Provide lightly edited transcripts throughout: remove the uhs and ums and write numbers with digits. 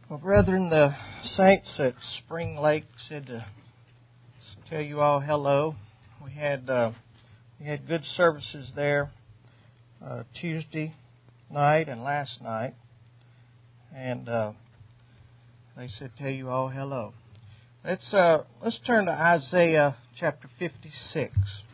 Well, brethren, the saints at Spring Lake said to tell you all hello. We had good services there Tuesday night and last night, and they said tell you all hello. Let's turn to Isaiah chapter 56.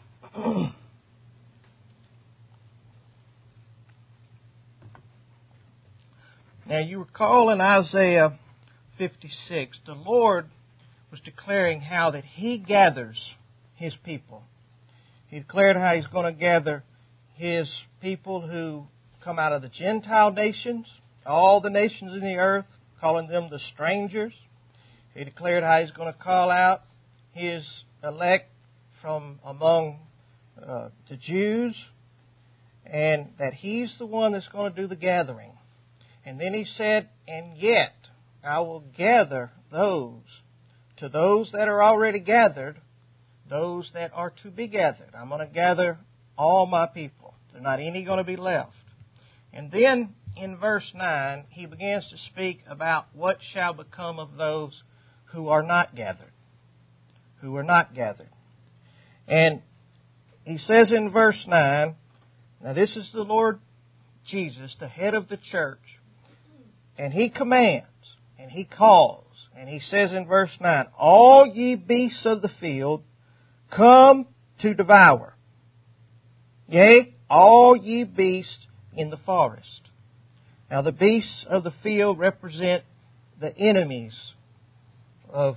Now, you recall in Isaiah 56, the Lord was declaring how that He gathers His people. He declared how He's going to gather His people who come out of the Gentile nations, all the nations in the earth, calling them the strangers. He declared how He's going to call out His elect from among the Jews, and that He's the one that's going to do the gathering. And then He said, and yet I will gather those that are already gathered, those that are to be gathered. I'm going to gather all my people. There's not any going to be left. And then in verse 9, He begins to speak about what shall become of those who are not gathered. Who are not gathered. And He says in verse 9, now this is the Lord Jesus, the head of the church, and He commands, and He calls, and He says in verse 9, all ye beasts of the field, come to devour. Yea, all ye beasts in the forest. Now the beasts of the field represent the enemies of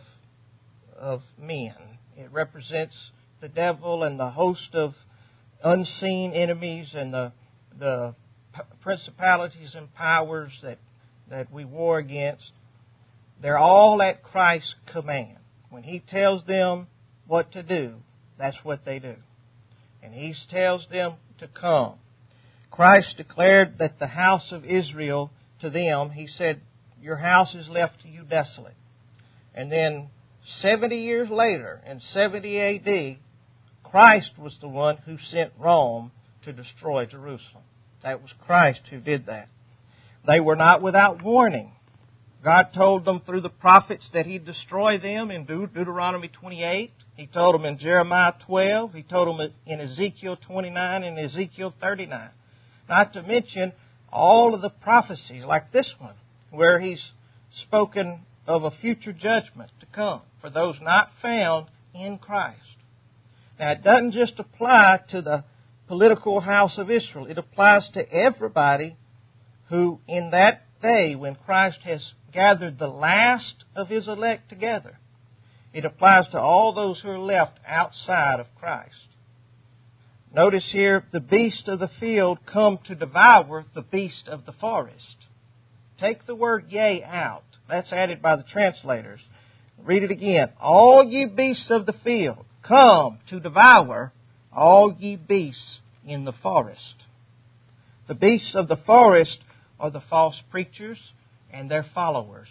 men. It represents the devil and the host of unseen enemies and the principalities and powers that we war against. They're all at Christ's command. When He tells them what to do, that's what they do. And He tells them to come. Christ declared that the house of Israel to them, He said, your house is left to you desolate. And then 70 years later, in 70 A.D., Christ was the one who sent Rome to destroy Jerusalem. That was Christ who did that. They were not without warning. God told them through the prophets that He'd destroy them in Deuteronomy 28. He told them in Jeremiah 12. He told them in Ezekiel 29 and Ezekiel 39. Not to mention all of the prophecies like this one, where He's spoken of a future judgment to come for those not found in Christ. Now, it doesn't just apply to the political house of Israel. It applies to everybody who in that day when Christ has gathered the last of His elect together. It applies to all those who are left outside of Christ. Notice here, the beast of the field come to devour the beast of the forest. Take the word yea out. That's added by the translators. Read it again. All ye beasts of the field, come to devour all ye beasts in the forest. The beasts of the forest are the false preachers and their followers.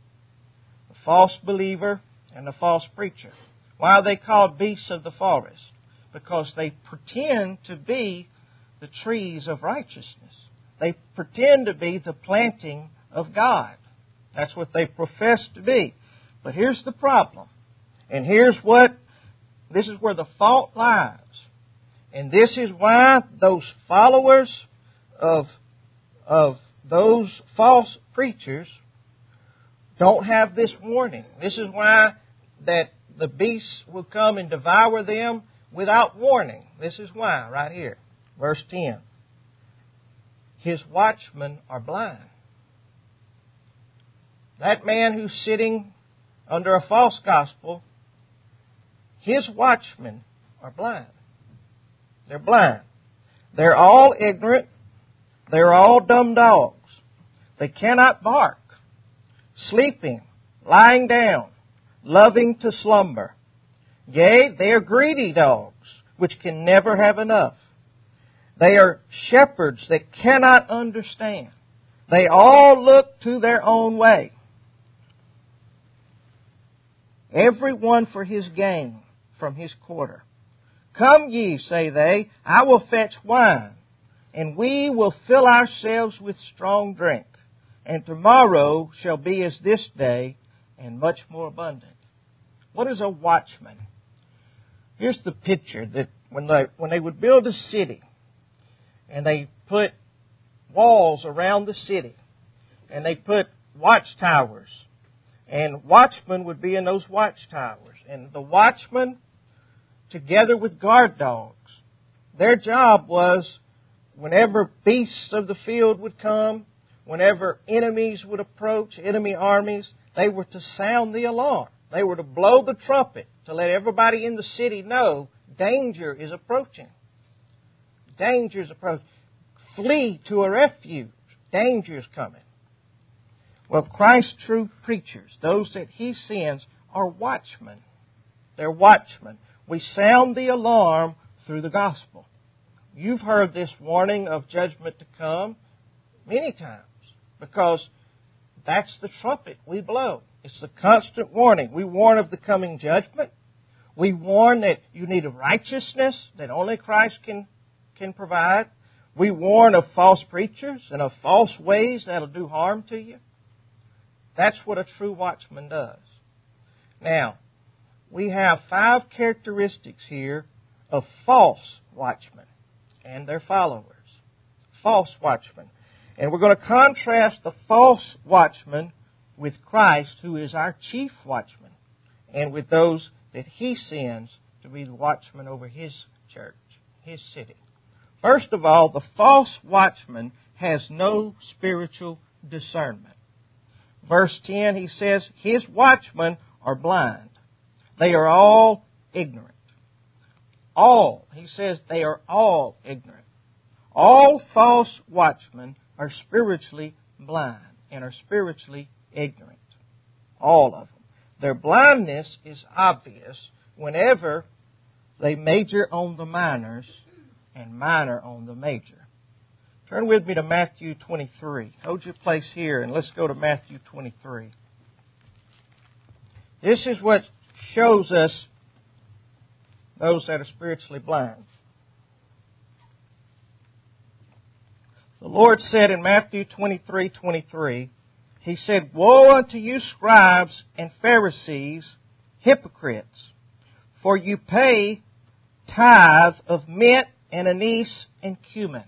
The false believer and the false preacher. Why are they called beasts of the forest? Because they pretend to be the trees of righteousness. They pretend to be the planting of God. That's what they profess to be. But here's the problem. And this is where the fault lies. And this is why those followers of those false preachers don't have this warning. This is why that the beasts will come and devour them without warning. This is why, right here. Verse 10. His watchmen are blind. That man who's sitting under a false gospel, his watchmen are blind. They're blind. They're all ignorant. They're all dumb dogs. They cannot bark. Sleeping, lying down, loving to slumber. Yea, they are greedy dogs, which can never have enough. They are shepherds that cannot understand. They all look to their own way. Every one for his gain from his quarter. Come ye, say they, I will fetch wine, and we will fill ourselves with strong drink. and tomorrow shall be as this day, and much more abundant. What is a watchman? Here's the picture that when they would build a city, and they put walls around the city, and they put watchtowers, and watchmen would be in those watchtowers. And the watchmen, together with guard dogs, their job was, whenever beasts of the field would come, whenever enemies would approach, enemy armies, they were to sound the alarm. They were to blow the trumpet to let everybody in the city know danger is approaching. Danger is approaching. Flee to a refuge. Danger is coming. Well, Christ's true preachers, those that He sends, are watchmen. They're watchmen. We sound the alarm through the gospel. You've heard this warning of judgment to come many times, because that's the trumpet we blow. It's the constant warning. We warn of the coming judgment. We warn that you need a righteousness that only Christ can provide. We warn of false preachers and of false ways that'll do harm to you. That's what a true watchman does. Now, we have 5 characteristics here of false watchmen and their followers. False watchmen. And we're going to contrast the false watchman with Christ, who is our chief watchman, and with those that He sends to be the watchman over His church, His city. First of all, the false watchman has no spiritual discernment. Verse 10, he says, his watchmen are blind. They are all ignorant. All. He says they are all ignorant. All false watchmen are spiritually blind and are spiritually ignorant. All of them. Their blindness is obvious whenever they major on the minors and minor on the major. Turn with me to Matthew 23. Hold your place here and let's go to Matthew 23. This is what shows us those that are spiritually blind. The Lord said in Matthew 23:23, He said, Woe unto you, scribes and Pharisees, hypocrites, for you pay tithe of mint and anise and cumin,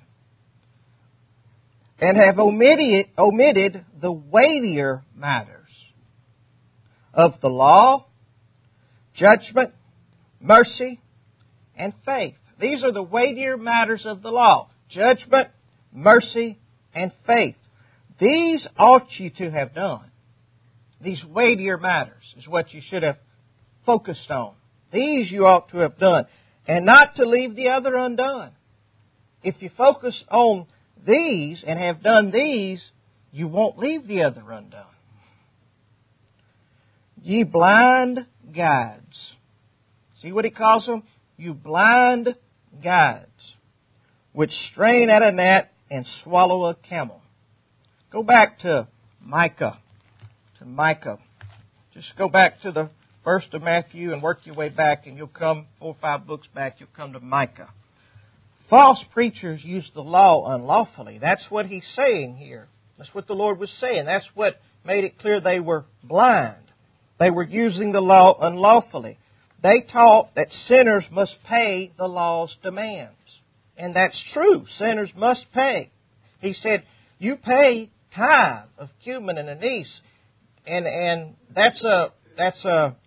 and have omitted the weightier matters of the law, judgment, mercy, and faith. These are the weightier matters of the law. Judgment, mercy, and faith. These ought you to have done. These weightier matters is what you should have focused on. These you ought to have done. And not to leave the other undone. If you focus on these and have done these, you won't leave the other undone. Ye blind guides. See what he calls them? You blind guides, which strain at a gnat and swallow a camel. Go back to Micah. Just go back to the first of Matthew and work your way back, and you'll come 4 or 5 books back, you'll come to Micah. False preachers use the law unlawfully. That's what he's saying here. That's what the Lord was saying. That's what made it clear they were blind. They were using the law unlawfully. They taught that sinners must pay the law's demands. And that's true. Sinners must pay. He said, you pay tithe of cumin and anise. And that's a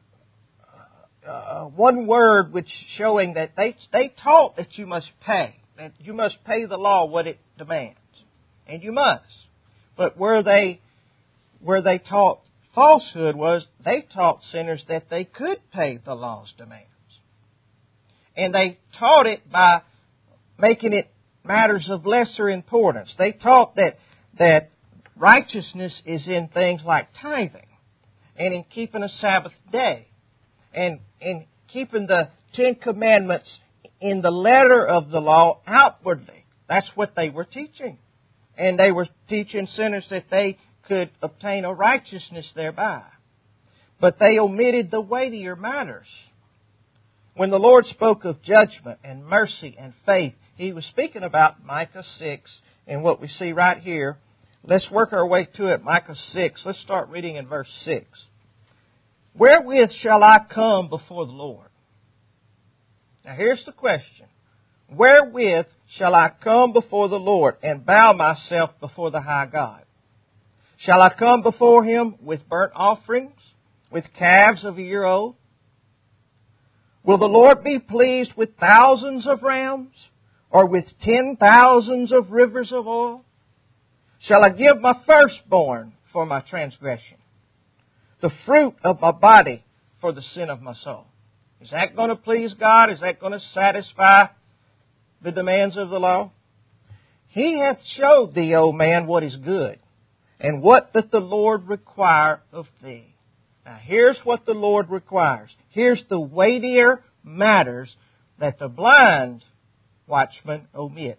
one word which showing that they taught that you must pay. That you must pay the law what it demands. And you must. But where they taught falsehood was they taught sinners that they could pay the law's demands. And they taught it by making it matters of lesser importance. They taught that righteousness is in things like tithing and in keeping a Sabbath day and in keeping the 10 Commandments in the letter of the law outwardly. That's what they were teaching. And they were teaching sinners that they could obtain a righteousness thereby. But they omitted the weightier matters. When the Lord spoke of judgment and mercy and faith, He was speaking about Micah 6 and what we see right here Let's work our way to it. Micah 6. Let's start reading in verse 6. Wherewith shall I come before the Lord? Now here's the question. Wherewith shall I come before the Lord and bow myself before the high God? Shall I come before Him with burnt offerings, with calves of a year old? Will the Lord be pleased with thousands of rams, or with 10,000s of rivers of oil? Shall I give my firstborn for my transgression, the fruit of my body for the sin of my soul? Is that going to please God? Is that going to satisfy the demands of the law? He hath showed thee, O man, what is good, and what doth the Lord require of thee. Now here's what the Lord requires. Here's the weightier matters that the blind watchman omit.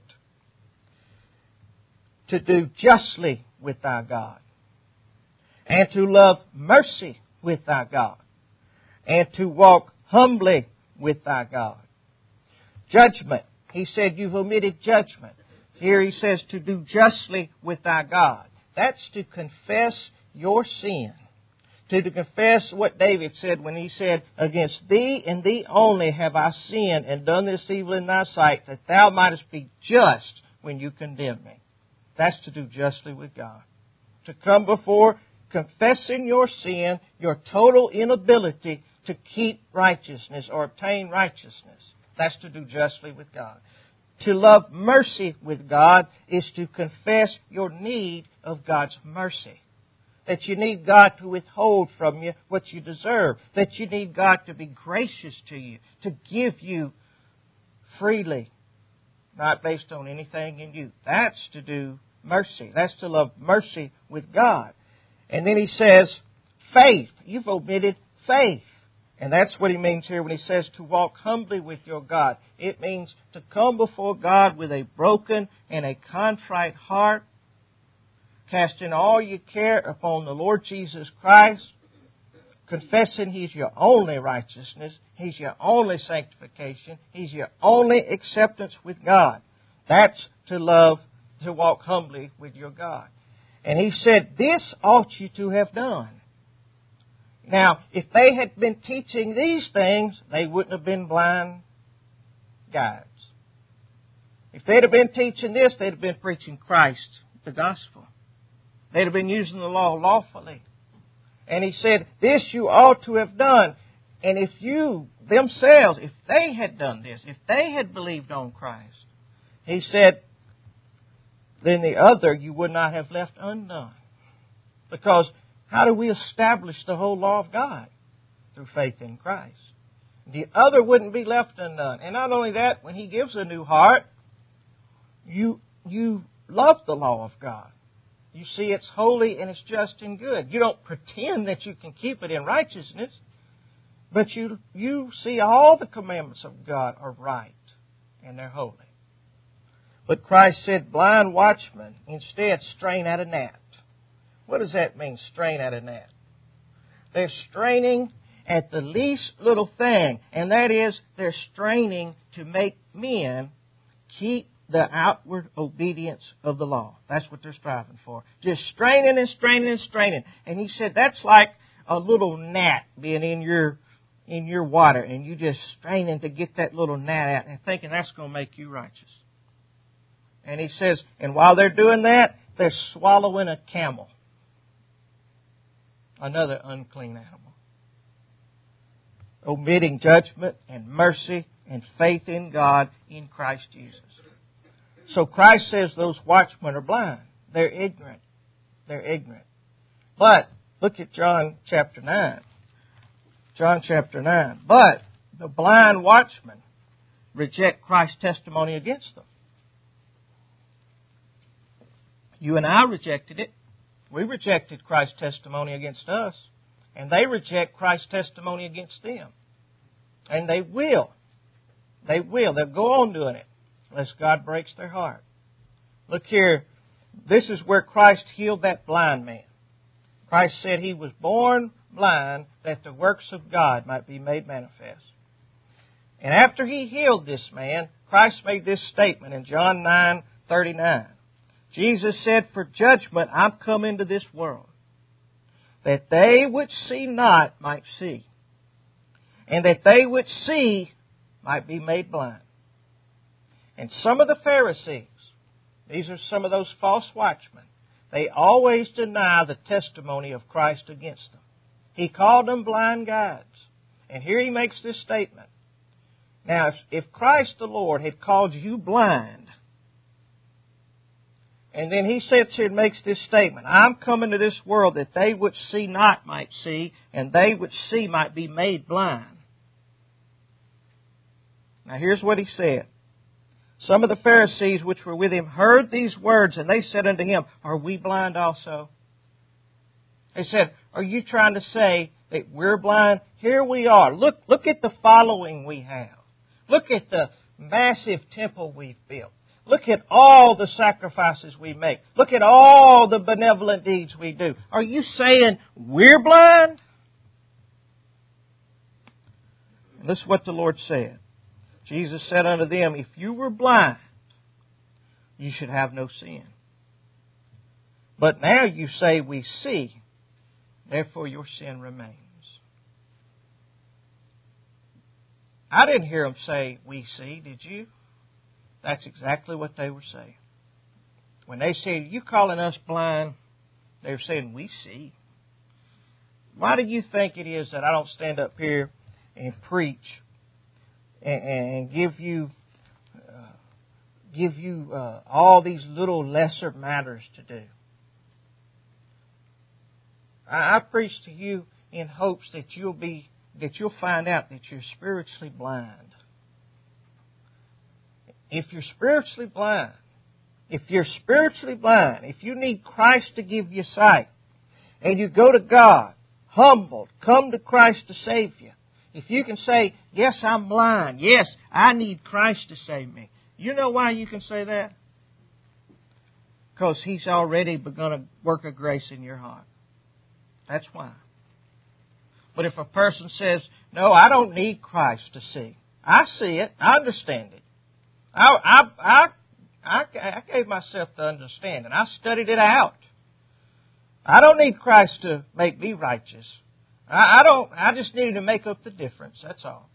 To do justly with thy God, and to love mercy with thy God, and to walk humbly with thy God. Judgment. He said you've omitted judgment. Here he says to do justly with thy God. That's to confess your sin. To confess what David said when he said, against thee and thee only have I sinned and done this evil in thy sight, that thou mightest be just when you condemn me. That's to do justly with God. To come before confessing your sin, your total inability to keep righteousness or obtain righteousness. That's to do justly with God. To love mercy with God is to confess your need of God's mercy. That you need God to withhold from you what you deserve. That you need God to be gracious to you, to give you freely, not based on anything in you. That's to do mercy. That's to love mercy with God. And then he says, faith. You've omitted faith. And that's what he means here when he says to walk humbly with your God. It means to come before God with a broken and a contrite heart, casting all your care upon the Lord Jesus Christ, confessing He's your only righteousness, He's your only sanctification, He's your only acceptance with God. That's to love, to walk humbly with your God. And he said, this ought you to have done. Now, if they had been teaching these things, they wouldn't have been blind guides. If they'd have been teaching this, they'd have been preaching Christ, the gospel. They'd have been using the law lawfully. And he said, this you ought to have done. And if you themselves, if they had done this, if they had believed on Christ, he said, then the other you would not have left undone. Because how do we establish the whole law of God? Through faith in Christ. The other wouldn't be left undone. And not only that, when He gives a new heart, you love the law of God. You see it's holy and it's just and good. You don't pretend that you can keep it in righteousness, but you see all the commandments of God are right and they're holy. But Christ said, blind watchmen, instead strain at a gnat. What does that mean, strain at a gnat? They're straining at the least little thing, and that is they're straining to make men keep the outward obedience of the law. That's what they're striving for. Just straining and straining and straining. And he said that's like a little gnat being in your water, and you just straining to get that little gnat out and thinking that's going to make you righteous. And he says, and while they're doing that, they're swallowing a camel. Another unclean animal. Omitting judgment and mercy and faith in God in Christ Jesus. So Christ says those watchmen are blind. They're ignorant. They're ignorant. But look at John chapter 9. John chapter 9. But the blind watchmen reject Christ's testimony against them. You and I rejected it. We rejected Christ's testimony against us. And they reject Christ's testimony against them. And they will. They will. They'll go on doing it unless God breaks their heart. Look here. This is where Christ healed that blind man. Christ said He was born blind that the works of God might be made manifest. And after He healed this man, Christ made this statement in John 9:39. Jesus said, for judgment I'm come into this world, that they which see not might see, and that they which see might be made blind. And some of the Pharisees, these are some of those false watchmen, they always deny the testimony of Christ against them. He called them blind guides. And here he makes this statement. Now, if Christ the Lord had called you blind, and then he sits here and makes this statement, I'm come into this world that they which see not might see, and they which see might be made blind. Now here's what he said. Some of the Pharisees which were with him heard these words, and they said unto him, are we blind also? They said, are you trying to say that we're blind? Here we are. Look at the following we have. Look at the massive temple we've built. Look at all the sacrifices we make. Look at all the benevolent deeds we do. Are you saying we're blind? And this is what the Lord said. Jesus said unto them, if you were blind, you should have no sin. But now you say we see, therefore your sin remains. I didn't hear them say we see, did you? That's exactly what they were saying. When they said, you calling us blind, they were saying we see. Why do you think it is that I don't stand up here and preach and give you all these little lesser matters to do? I preach to you in hopes that you'll find out that you're spiritually blind. If you're spiritually blind, if you need Christ to give you sight, and you go to God, humbled, come to Christ to save you, if you can say, yes, I'm blind, yes, I need Christ to save me. You know why you can say that? Because He's already begun a work of grace in your heart. That's why. But if a person says, no, I don't need Christ to see. I see it. I understand it. I gave myself the understanding. I studied it out. I don't need Christ to make me righteous. I just need Him to make up the difference. That's all.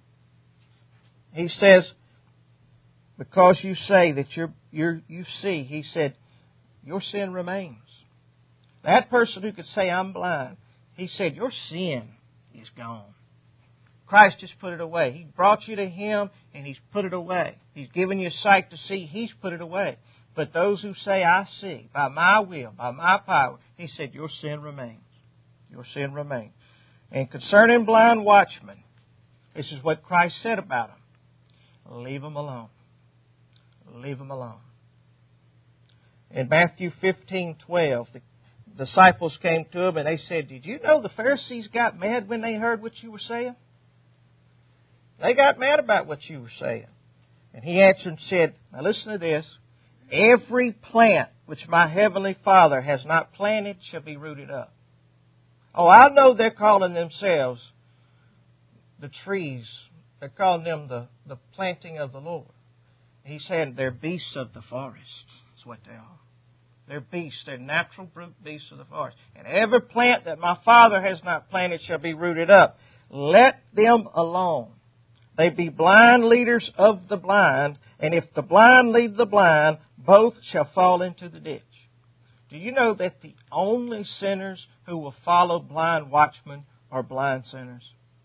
He says, because you say that you see, He said, your sin remains. That person who could say, I'm blind, He said, your sin is gone. Christ just put it away. He brought you to Him and He's put it away. He's given you sight to see. He's put it away. But those who say, I see, by my will, by my power, He said, your sin remains. Your sin remains. And concerning blind watchmen, this is what Christ said about them. Leave them alone. Leave them alone. In Matthew 15:12, the disciples came to Him and they said, did you know the Pharisees got mad when they heard what you were saying? They got mad about what you were saying. And He answered and said, now listen to this. Every plant which my heavenly Father has not planted shall be rooted up. Oh, I know they're calling themselves the trees. They're calling them the planting of the Lord. He said they're beasts of the forest. That's what they are. They're beasts. They're natural brute beasts of the forest. And every plant that my Father has not planted shall be rooted up. Let them alone. They be blind leaders of the blind, and if the blind lead the blind, both shall fall into the ditch. Do you know that the only sinners who will follow blind watchmen are blind sinners?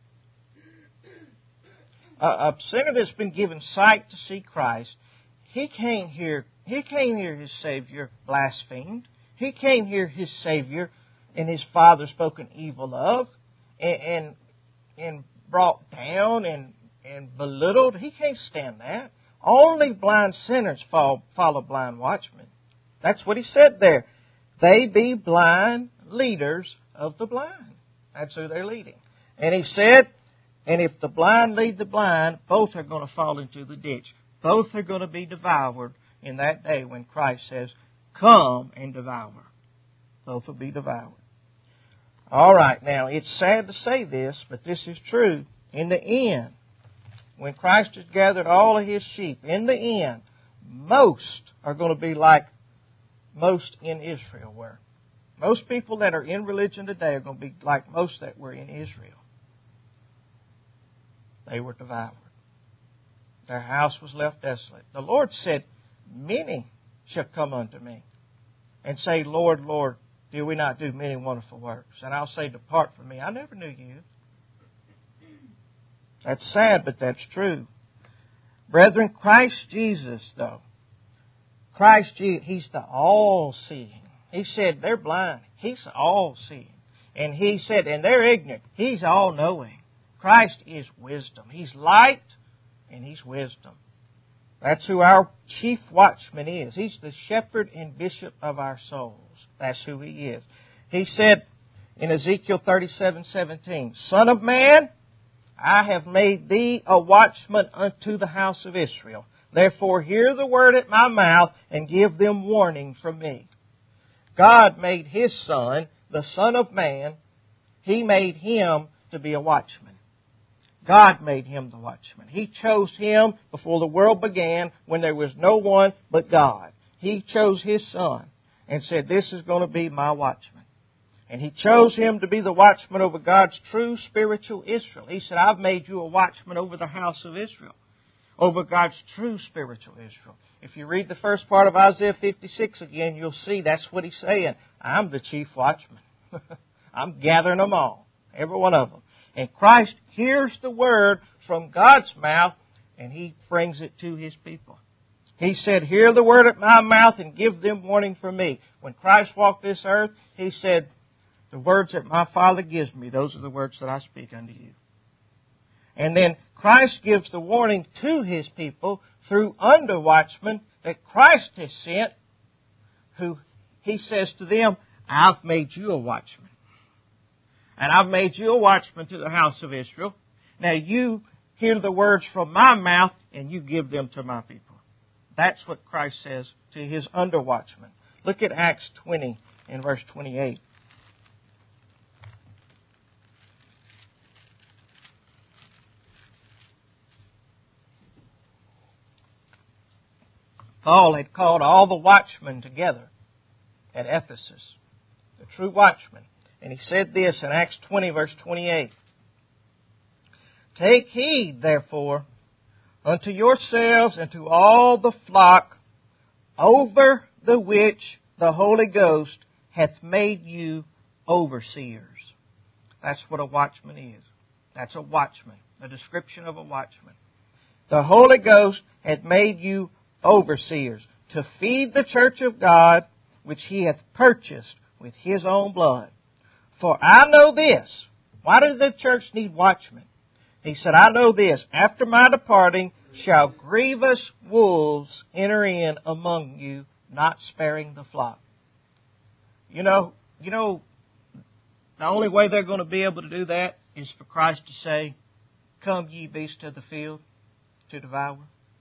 A sinner that's been given sight to see Christ, he can't hear his Savior blasphemed. He can't hear his Savior and his Father spoken evil of and brought down and belittled. He can't stand that. Only blind sinners follow blind watchmen. That's what He said there. They be blind leaders of the blind. That's who they're leading. And He said, and if the blind lead the blind, both are going to fall into the ditch. Both are going to be devoured in that day when Christ says, come and devour. Both will be devoured. All right, now, it's sad to say this, but this is true. In the end, when Christ has gathered all of His sheep, in the end, most are going to be like most in Israel were. Most people that are in religion today are going to be like most that were in Israel. They were devoured. Their house was left desolate. The Lord said, many shall come unto me and say, Lord, Lord, did we not do many wonderful works? And I'll say, depart from me. I never knew you. That's sad, but that's true. Brethren, Christ Jesus, though, Christ Jesus, He's the all-seeing. He said they're blind. He's all-seeing. And He said, and they're ignorant. He's all-knowing. Christ is wisdom. He's light and He's wisdom. That's who our chief watchman is. He's the shepherd and bishop of our souls. That's who He is. He said in Ezekiel 37:17, Son of man, I have made thee a watchman unto the house of Israel. Therefore hear the word at my mouth and give them warning from me. God made His Son, the Son of Man, He made Him to be a watchman. God made Him the watchman. He chose Him before the world began when there was no one but God. He chose His Son and said, this is going to be my watchman. And He chose Him to be the watchman over God's true spiritual Israel. He said, I've made you a watchman over the house of Israel, over God's true spiritual Israel. If you read the first part of Isaiah 56 again, you'll see that's what He's saying. I'm the chief watchman. I'm gathering them all, every one of them. And Christ hears the word from God's mouth, and He brings it to His people. He said, hear the word at my mouth and give them warning from me. When Christ walked this earth, He said, the words that my Father gives me, those are the words that I speak unto you. And then Christ gives the warning to His people through under watchmen that Christ has sent, who He says to them, I've made you a watchman. And I've made you a watchman to the house of Israel. Now you hear the words from my mouth and you give them to my people. That's what Christ says to His under watchmen. Look at Acts 20 and verse 28. Paul had called all the watchmen together at Ephesus, the true watchmen. And he said this in Acts 20, verse 28. Take heed, therefore, unto yourselves and to all the flock over the which the Holy Ghost hath made you overseers. That's what a watchman is. That's a watchman, a description of a watchman. The Holy Ghost hath made you overseers to feed the church of God, which He hath purchased with His own blood. For I know this. Why does the church need watchmen? He said, I know this. After my departing shall grievous wolves enter in among you, not sparing the flock. You know, the only way they're going to be able to do that is for Christ to say, come ye beasts of the field to devour.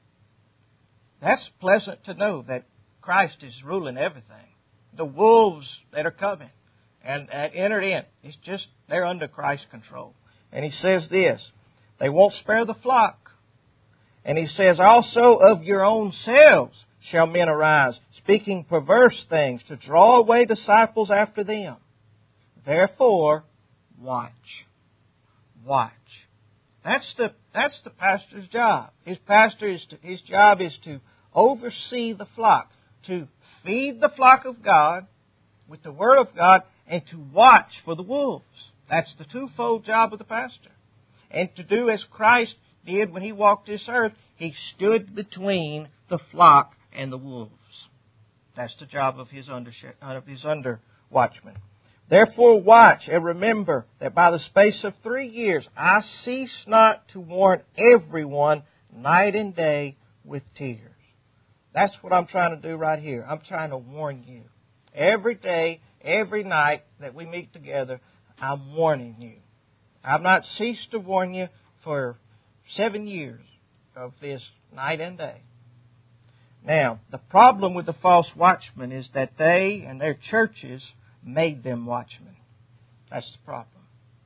That's pleasant to know that Christ is ruling everything. The wolves that are coming and entered in, it's just, they're under Christ's control. And He says this, they won't spare the flock. And He says, also of your own selves shall men arise, speaking perverse things to draw away disciples after them. Therefore, watch. Watch. That's the pastor's job. His job is to oversee the flock, to feed the flock of God with the Word of God, and to watch for the wolves. That's the twofold job of the pastor. And to do as Christ did when He walked this earth, He stood between the flock and the wolves. That's the job of His under watchman. Therefore watch and remember that by the space of 3 years I cease not to warn everyone night and day with tears. That's what I'm trying to do right here. I'm trying to warn you. Every day, every night that we meet together, I'm warning you. I've not ceased to warn you for 7 years of this night and day. Now, the problem with the false watchmen is that they and their churches made them watchmen. That's the problem.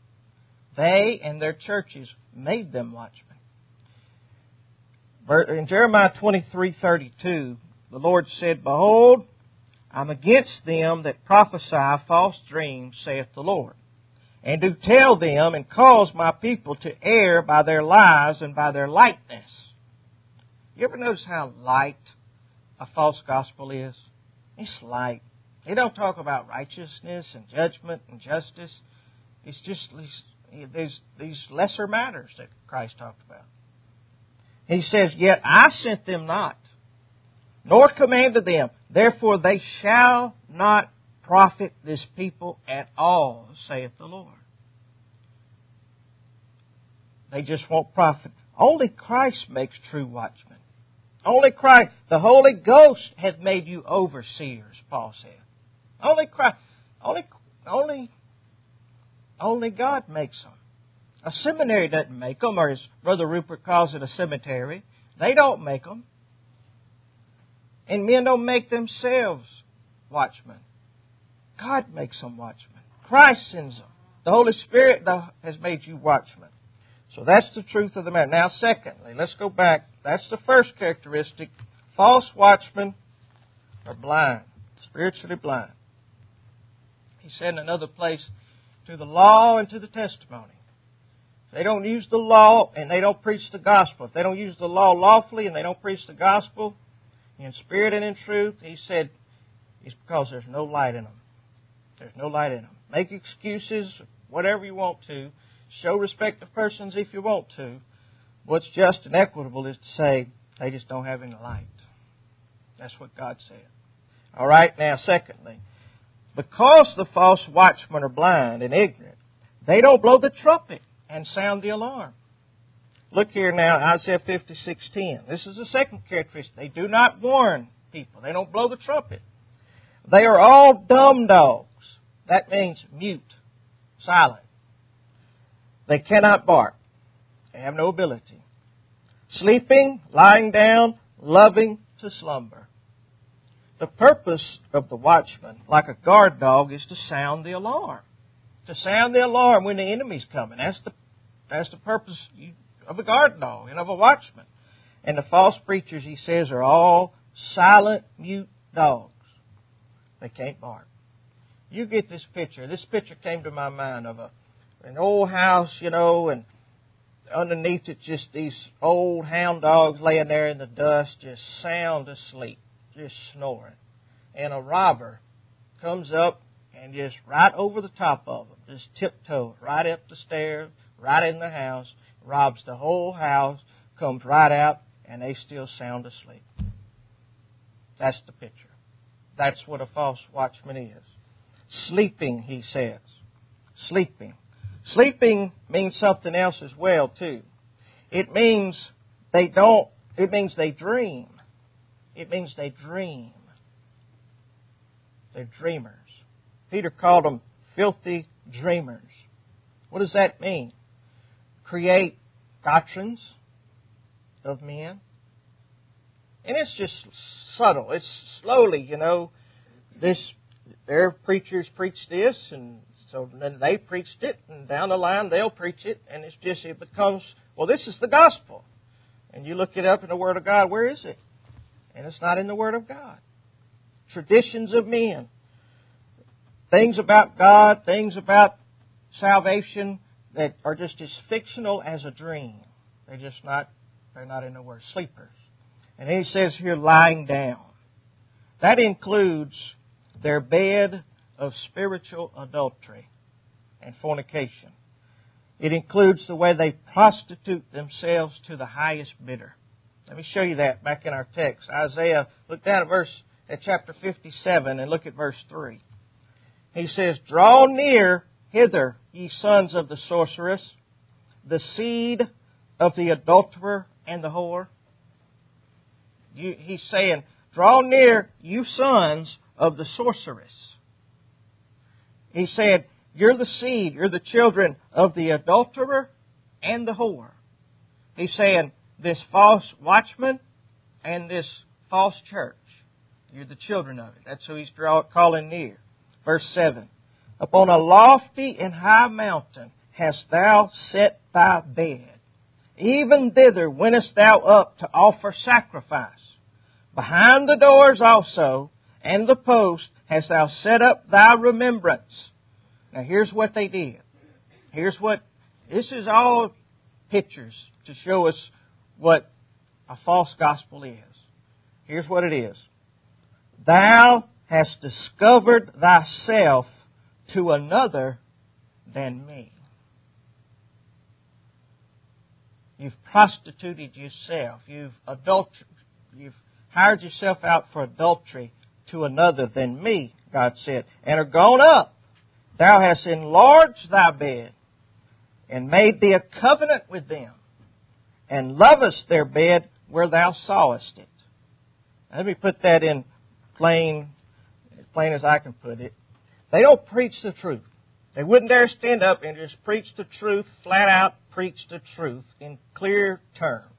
They and their churches made them watchmen. In Jeremiah 23:32, the Lord said, Behold, I'm against them that prophesy false dreams, saith the Lord, and do tell them and cause my people to err by their lies and by their lightness. You ever notice how light a false gospel is? It's light. They don't talk about righteousness and judgment and justice. It's just these lesser matters that Christ talked about. He says, yet I sent them not, nor commanded them. Therefore they shall not profit this people at all, saith the Lord. They just won't profit. Only Christ makes true watchmen. Only Christ. The Holy Ghost hath made you overseers, Paul said. Only Christ. Only God makes them. A seminary doesn't make them, or as Brother Rupert calls it, a cemetery. They don't make them. And men don't make themselves watchmen. God makes them watchmen. Christ sends them. The Holy Spirit has made you watchmen. So that's the truth of the matter. Now, secondly, let's go back. That's the first characteristic. False watchmen are blind, spiritually blind. He said in another place, to the law and to the testimony. If they don't use the law and they don't preach the gospel, if they don't use the law lawfully and they don't preach the gospel in spirit and in truth, he said, it's because there's no light in them. There's no light in them. Make excuses, whatever you want to. Show respect to persons if you want to. What's just and equitable is to say they just don't have any light. That's what God said. All right, now secondly, because the false watchmen are blind and ignorant, they don't blow the trumpet and sound the alarm. Look here now, Isaiah 56:10. This is the second characteristic. They do not warn people. They don't blow the trumpet. They are all dumb dogs. That means mute, silent. They cannot bark. They have no ability. Sleeping, lying down, loving to slumber. The purpose of the watchman, like a guard dog, is to sound the alarm. To sound the alarm when the enemy's coming. That's the purpose of a guard dog and of a watchman. And the false preachers, he says, are all silent, mute dogs. They can't bark. You get this picture. This picture came to my mind of an old house, and underneath it just these old hound dogs laying there in the dust, just sound asleep, just snoring. And a robber comes up and just right over the top of them, just tiptoe right up the stairs, right in the house, robs the whole house, comes right out, and they still sound asleep. That's the picture. That's what a false watchman is. Sleeping, he says. Sleeping. Sleeping means something else as well, too. It means they dream. It means they dream. They're dreamers. Peter called them filthy dreamers. What does that mean? Create doctrines of men. And it's just subtle. It's slowly, their preachers preach this, and so then they preached it, and down the line they'll preach it, and it becomes, this is the gospel. And you look it up in the Word of God, where is it? And it's not in the Word of God. Traditions of men. Things about God, things about salvation that are just as fictional as a dream. They're not in the Word. Sleepers. And he says here, lying down. That includes their bed of spiritual adultery and fornication. It includes the way they prostitute themselves to the highest bidder. Let me show you that back in our text. Isaiah, look down at chapter 57 and look at verse 3. He says, draw near hither, ye sons of the sorceress, the seed of the adulterer and the whore. He's saying, draw near, you sons of the sorceress. He said, you're the seed, you're the children of the adulterer and the whore. He's saying, this false watchman and this false church, you're the children of it. That's who he's calling near. Verse 7, upon a lofty and high mountain hast thou set thy bed. Even thither wentest thou up to offer sacrifice. Behind the doors also, and the post hast thou set up thy remembrance. Now here's what they did. This is all pictures to show us what a false gospel is. Here's what it is. Thou hast discovered thyself to another than me. You've prostituted yourself. You've hired yourself out for adultery to another than me, God said, and are gone up. Thou hast enlarged thy bed, and made thee a covenant with them, and lovest their bed where thou sawest it. Now, let me put that in plain as I can put it. They don't preach the truth. They wouldn't dare stand up and just preach the truth, flat out preach the truth in clear terms.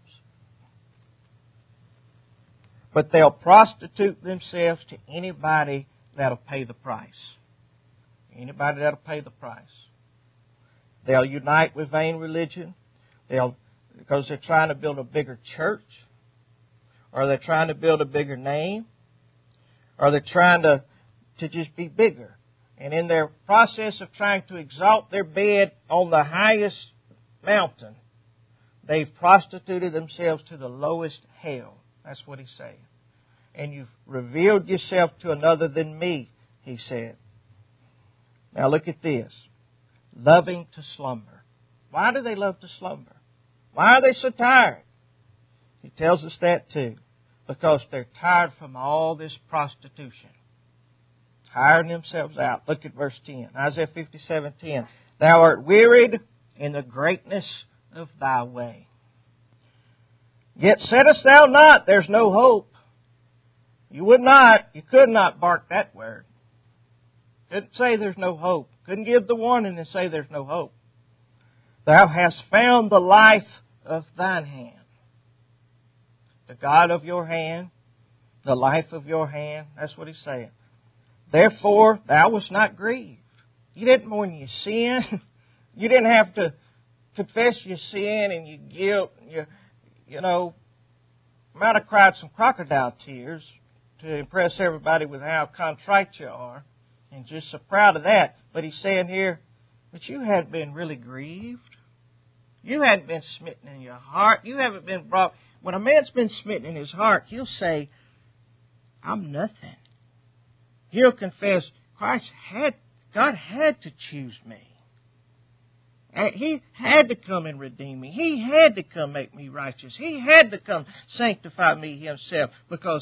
But they'll prostitute themselves to anybody that'll pay the price. Anybody that'll pay the price. They'll unite with vain religion. Because they're trying to build a bigger church. Or they're trying to build a bigger name. Or they're trying to just be bigger. And in their process of trying to exalt their bed on the highest mountain, they've prostituted themselves to the lowest hell. That's what he's saying. And you've revealed yourself to another than me, he said. Now look at this. Loving to slumber. Why do they love to slumber? Why are they so tired? He tells us that too. Because they're tired from all this prostitution. Tiring themselves out. Look at verse 10. Isaiah 57:10. Thou art wearied in the greatness of thy way. Yet saidest thou not, there's no hope. You could not bark that word. Couldn't say there's no hope. Couldn't give the warning and say there's no hope. Thou hast found the life of thine hand. The God of your hand, the life of your hand. That's what he's saying. Therefore, thou wast not grieved. You didn't, when you sin, you didn't have to confess your sin and your guilt. And I might have cried some crocodile tears to impress everybody with how contrite you are. And just so proud of that. But he's saying here, but you hadn't been really grieved. You hadn't been smitten in your heart. You haven't been brought. When a man's been smitten in his heart, he'll say, I'm nothing. He'll confess, God had to choose me. He had to come and redeem me. He had to come make me righteous. He had to come sanctify me himself because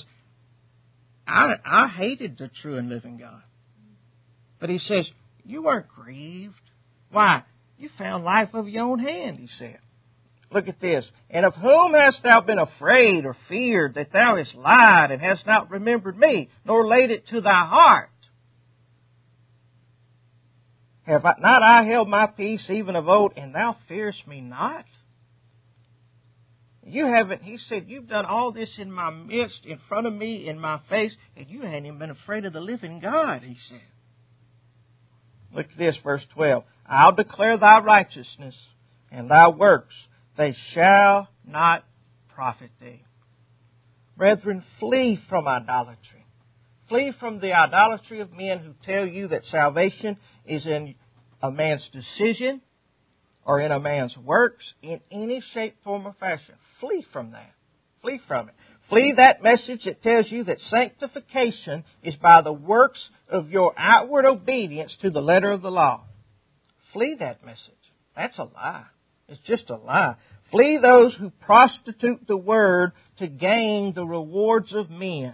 I hated the true and living God. But he says, you weren't grieved. Why? You found life of your own hand, he said. Look at this. And of whom hast thou been afraid or feared that thou hast lied and hast not remembered me, nor laid it to thy heart? Have not I held my peace even of old, and thou fearest me not? You haven't, he said, you've done all this in my midst, in front of me, in my face, and you hadn't even been afraid of the living God, he said. Look at this, verse 12. I'll declare thy righteousness and thy works. They shall not profit thee. Brethren, flee from idolatry. Flee from the idolatry of men who tell you that salvation is in a man's decision or in a man's works in any shape, form, or fashion. Flee from that. Flee from it. Flee that message that tells you that sanctification is by the works of your outward obedience to the letter of the law. Flee that message. That's a lie. It's just a lie. Flee those who prostitute the word to gain the rewards of men.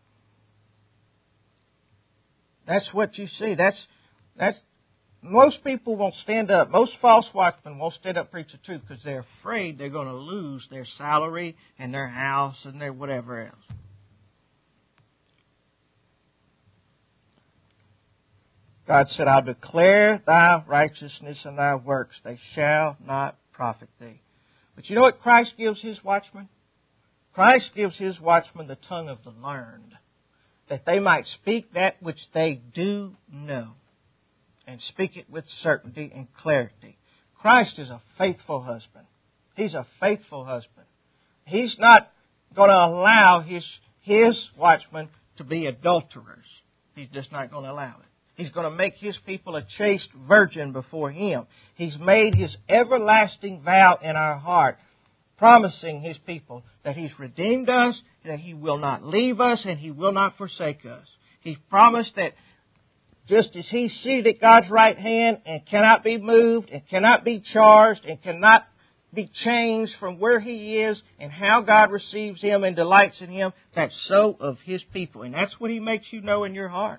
That's what you see. That's most people won't stand up. Most false watchmen won't stand up and preach the truth because they're afraid they're going to lose their salary and their house and their whatever else. God said, I'll declare thy righteousness and thy works. They shall not profit thee. But you know what Christ gives his watchmen? Christ gives his watchmen the tongue of the learned, that they might speak that which they do know, and speak it with certainty and clarity. Christ is a faithful husband. He's a faithful husband. He's not going to allow his watchmen to be adulterers. He's just not going to allow it. He's going to make His people a chaste virgin before Him. He's made His everlasting vow in our heart, promising His people that He's redeemed us, that He will not leave us, and He will not forsake us. He's promised that just as He's seated at God's right hand and cannot be moved and cannot be charged and cannot be changed from where He is and how God receives Him and delights in Him, that's so of His people. And that's what He makes you know in your heart.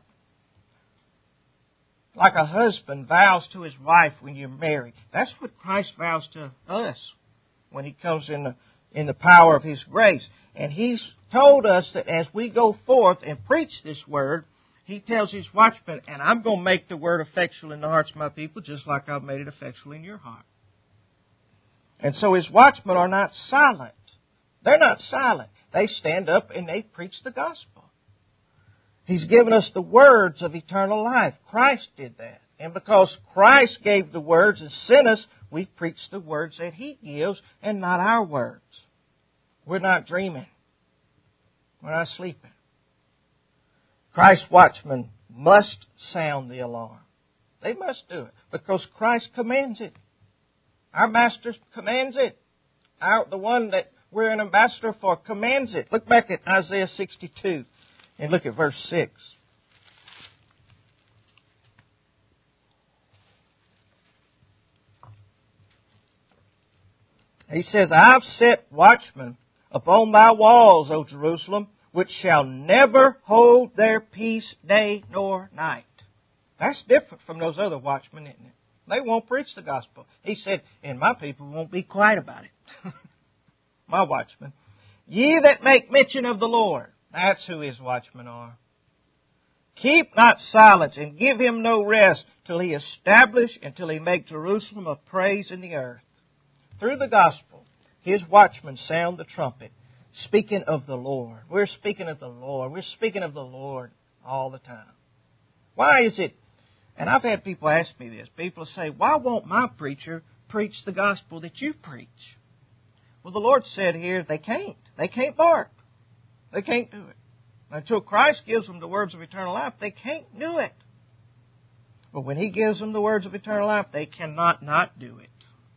Like a husband vows to his wife when you're married. That's what Christ vows to us when He comes in the power of His grace. And He's told us that as we go forth and preach this Word, He tells His watchmen, and I'm going to make the Word effectual in the hearts of my people just like I've made it effectual in your heart. And so His watchmen are not silent. They're not silent. They stand up and they preach the gospel. He's given us the words of eternal life. Christ did that. And because Christ gave the words and sent us, we preach the words that He gives and not our words. We're not dreaming. We're not sleeping. Christ's watchmen must sound the alarm. They must do it because Christ commands it. Our Master commands it. The one that we're an ambassador for commands it. Look back at Isaiah 62 and look at verse 6. He says, I've set watchmen upon thy walls, O Jerusalem, which shall never hold their peace day nor night. That's different from those other watchmen, isn't it? They won't preach the gospel. He said, and my people won't be quiet about it. My watchmen. Ye that make mention of the Lord. That's who His watchmen are. Keep not silence and give Him no rest till He establish and till He make Jerusalem a praise in the earth. Through the gospel, His watchmen sound the trumpet, speaking of the Lord. We're speaking of the Lord. We're speaking of the Lord all the time. Why is it? And I've had people ask me this. People say, why won't my preacher preach the gospel that you preach? Well, the Lord said here they can't. They can't bark. They can't do it. Until Christ gives them the words of eternal life, they can't do it. But when He gives them the words of eternal life, they cannot not do it.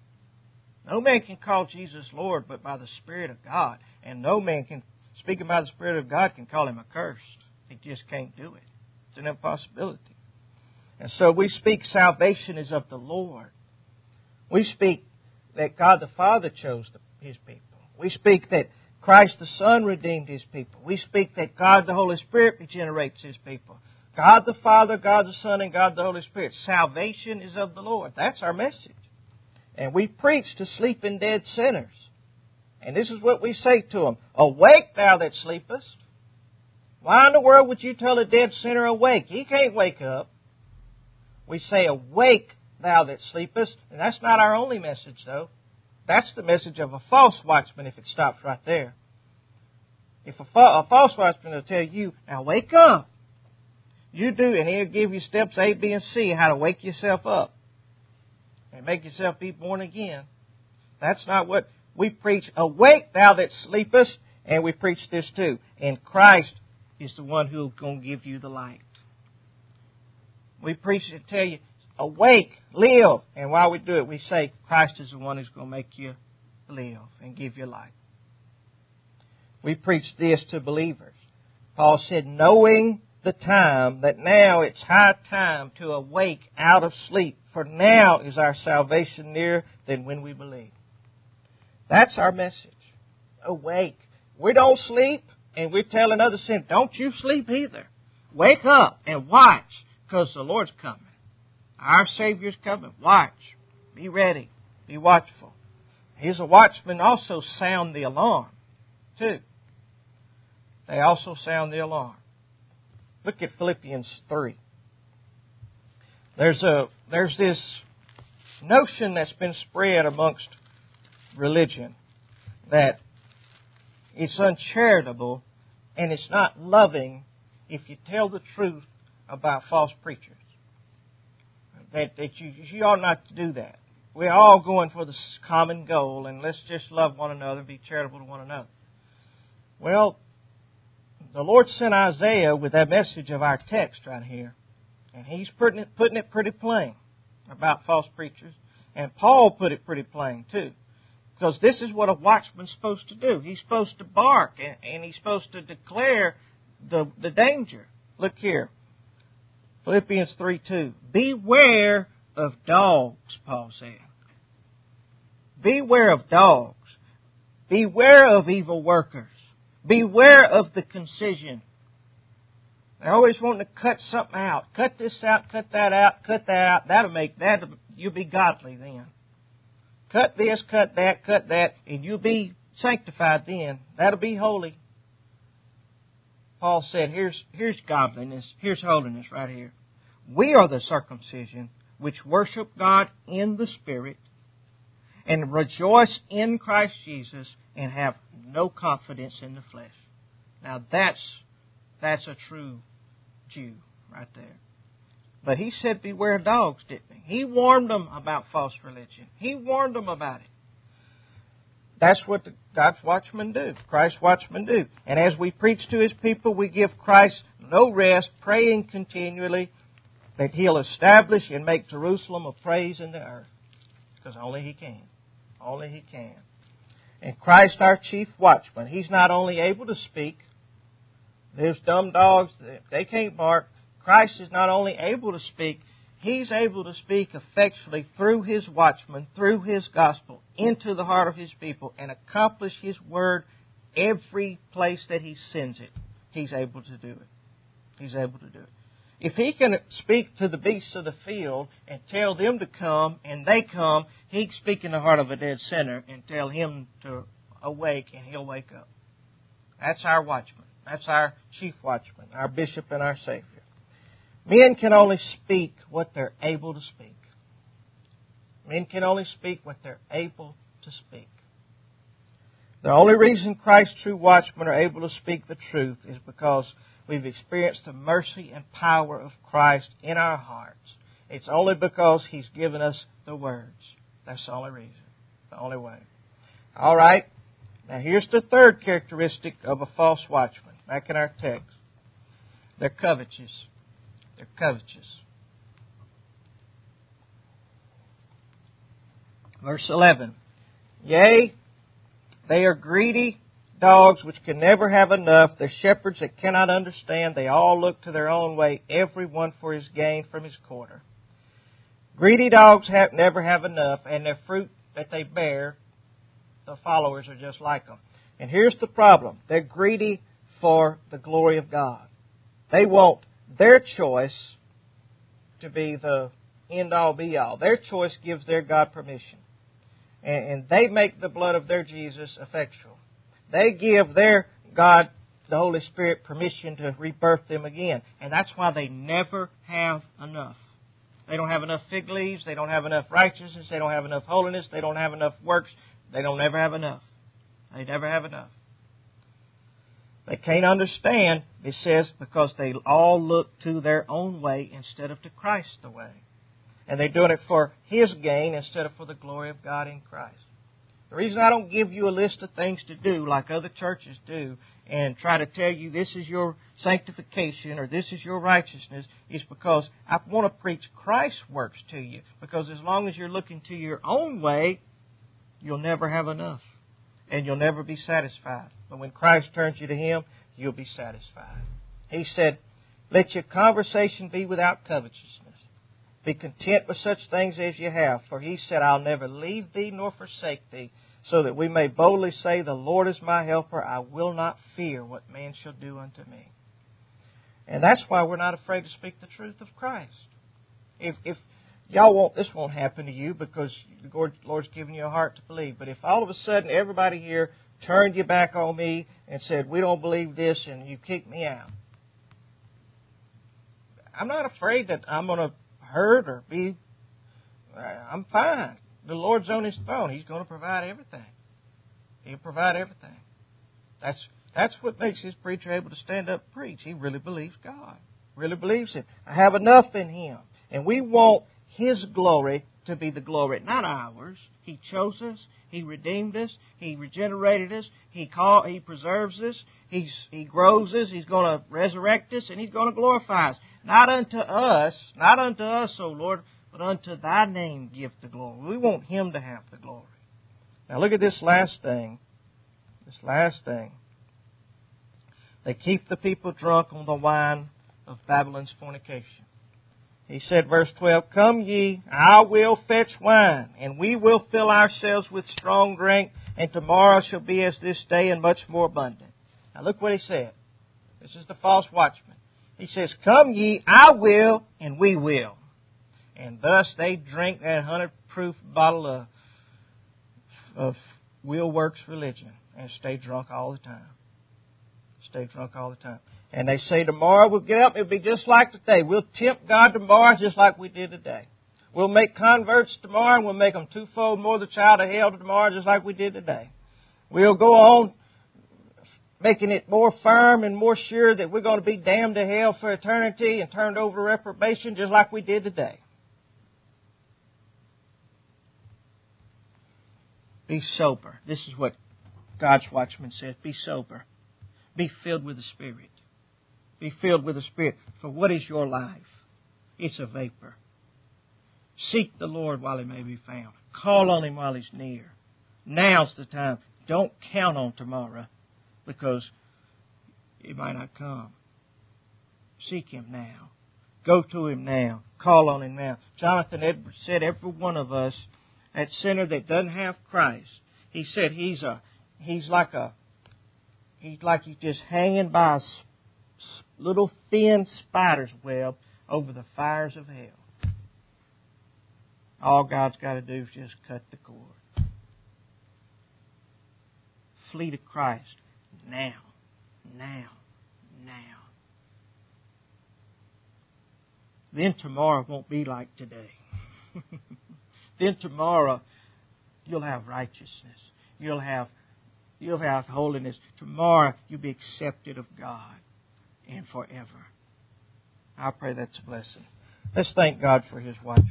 No man can call Jesus Lord but by the Spirit of God. And no man can, speaking by the Spirit of God, can call Him accursed. He just can't do it. It's an impossibility. And so we speak salvation is of the Lord. We speak that God the Father chose His people. We speak that Christ the Son redeemed His people. We speak that God the Holy Spirit regenerates His people. God the Father, God the Son, and God the Holy Spirit. Salvation is of the Lord. That's our message. And we preach to sleeping dead sinners. And this is what we say to them. Awake, thou that sleepest. Why in the world would you tell a dead sinner awake? He can't wake up. We say, awake, thou that sleepest. And that's not our only message, though. That's the message of a false watchman if it stops right there. If a false watchman will tell you, now wake up. You do, and he'll give you steps A, B, and C, how to wake yourself up and make yourself be born again. That's not what we preach. Awake, thou that sleepest, and we preach this too. And Christ is the one who's going to give you the light. We preach to tell you, awake, live. And while we do it, we say, Christ is the one who's going to make you live and give you life. We preach this to believers. Paul said, knowing the time, that now it's high time to awake out of sleep. For now is our salvation nearer than when we believe. That's our message. Awake. We don't sleep, and we're telling others, don't you sleep either. Wake up and watch, because the Lord's coming. Our Savior's coming. Watch. Be ready. Be watchful. Here's a watchman also sound the alarm, too. They also sound the alarm. Look at Philippians 3. There's this notion that's been spread amongst religion that it's uncharitable and it's not loving if you tell the truth about false preachers. That you ought not to do that. We're all going for the common goal, and let's just love one another and be charitable to one another. Well, the Lord sent Isaiah with that message of our text right here. And he's putting it pretty plain about false preachers. And Paul put it pretty plain too. Because this is what a watchman's supposed to do. He's supposed to bark and he's supposed to declare the danger. Look here. Philippians 3:2. Beware of dogs, Paul said. Beware of dogs. Beware of evil workers. Beware of the concision. They're always wanting to cut something out. Cut this out, cut that out, cut that out. You'll be godly then. Cut this, cut that, and you'll be sanctified then. That'll be holy. Paul said, here's godliness, here's holiness right here. We are the circumcision which worship God in the Spirit and rejoice in Christ Jesus and have no confidence in the flesh. Now that's a true Jew right there. But he said beware of dogs, didn't he? He warned them about false religion. He warned them about it. That's what God's watchmen do. Christ's watchmen do. And as we preach to His people, we give Christ no rest, praying continually that He'll establish and make Jerusalem a praise in the earth. Because only He can. Only He can. And Christ, our chief watchman, He's not only able to speak. There's dumb dogs, they can't bark. Christ is not only able to speak, He's able to speak effectually through His watchman, through His gospel, into the heart of His people and accomplish His word every place that He sends it. He's able to do it. He's able to do it. If He can speak to the beasts of the field and tell them to come and they come, He can speak in the heart of a dead sinner and tell him to awake and he'll wake up. That's our watchman. That's our chief watchman, our bishop and our Savior. Men can only speak what they're able to speak. Men can only speak what they're able to speak. The only reason Christ's true watchmen are able to speak the truth is because we've experienced the mercy and power of Christ in our hearts. It's only because He's given us the words. That's the only reason. The only way. All right. Now here's the third characteristic of a false watchman. Back in our text. They're covetous. They're covetous. Verse 11. Yea, they are greedy dogs which can never have enough. They're shepherds that cannot understand. They all look to their own way, every one for his gain from his quarter. Greedy dogs never have enough, and their fruit that they bear, the followers are just like them. And here's the problem. They're greedy for the glory of God. They want their choice to be the end-all, be-all. Their choice gives their God permission. And they make the blood of their Jesus effectual. They give their God, the Holy Spirit, permission to rebirth them again. And that's why they never have enough. They don't have enough fig leaves. They don't have enough righteousness. They don't have enough holiness. They don't have enough works. They don't ever have enough. They never have enough. They can't understand, it says, because they all look to their own way instead of to Christ the way. And they're doing it for His gain instead of for the glory of God in Christ. The reason I don't give you a list of things to do like other churches do and try to tell you this is your sanctification or this is your righteousness is because I want to preach Christ's works to you. Because as long as you're looking to your own way, you'll never have enough. And you'll never be satisfied. But when Christ turns you to Him, you'll be satisfied. He said, let your conversation be without covetousness. Be content with such things as you have. For He said, I'll never leave thee nor forsake thee, so that we may boldly say, the Lord is my helper. I will not fear what man shall do unto me. And that's why we're not afraid to speak the truth of Christ. If y'all this won't happen to you because the Lord's given you a heart to believe. But if all of a sudden everybody here turned your back on me and said, we don't believe this, and you kick me out, I'm not afraid that I'm going to hurt or be... I'm fine. The Lord's on His throne. He's going to provide everything. He'll provide everything. That's what makes His preacher able to stand up and preach. He really believes God. Really believes Him. I have enough in Him. And we want His glory to be the glory, not ours. He chose us. He redeemed us. He regenerated us. He preserves us. He grows us. He's going to resurrect us, and He's going to glorify us. Not unto us, O Lord, but unto Thy name give the glory. We want Him to have the glory. Now look at this last thing. They keep the people drunk on the wine of Babylon's fornication. He said, verse 12, Come ye, I will fetch wine, and we will fill ourselves with strong drink, and tomorrow shall be as this day and much more abundant. Now look what he said. This is the false watchman. He says, Come ye, I will, and we will. And thus they drink that 100-proof bottle of Will Works religion and stay drunk all the time. And they say tomorrow we'll get up, it'll be just like today. We'll tempt God tomorrow just like we did today. We'll make converts tomorrow and we'll make them twofold more the child of hell tomorrow just like we did today. We'll go on making it more firm and more sure that we're going to be damned to hell for eternity and turned over to reprobation just like we did today. Be sober. This is what God's watchman says. Be sober. Be filled with the Spirit. Be filled with the Spirit. For what is your life? It's a vapor. Seek the Lord while He may be found. Call on Him while He's near. Now's the time. Don't count on tomorrow because it might not come. Seek Him now. Go to Him now. Call on Him now. Jonathan Edwards said every one of us, that sinner that doesn't have Christ, he said he's like he's just hanging by a little thin spider's web over the fires of hell. All God's got to do is just cut the cord. Flee to Christ now. Then tomorrow won't be like today. Then tomorrow you'll have righteousness. You'll have holiness. Tomorrow you'll be accepted of God and forever. I pray that's a blessing. Let's thank God for His watchmen.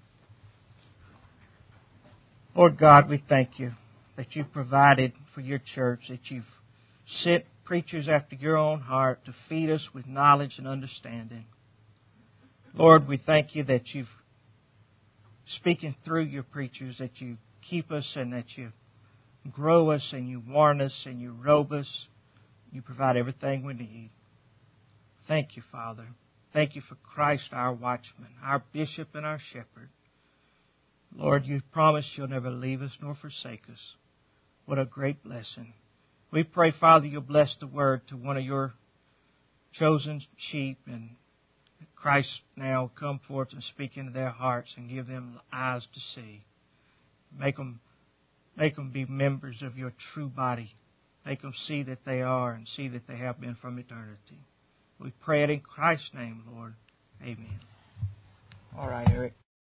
Lord God, we thank You that You've provided for Your church, that You've sent preachers after Your own heart to feed us with knowledge and understanding. Lord, we thank You that You've speaking through Your preachers, that You keep us and that You grow us and You warn us and You robe us. You provide everything we need. Thank You, Father. Thank You for Christ, our watchman, our bishop and our shepherd. Lord, You promised You'll never leave us nor forsake us. What a great blessing. We pray, Father, You'll bless the word to one of Your chosen sheep, and Christ now come forth and speak into their hearts and give them eyes to see. Make them be members of Your true body. Make them see that they are and see that they have been from eternity. We pray it in Christ's name, Lord. Amen. All right, Eric.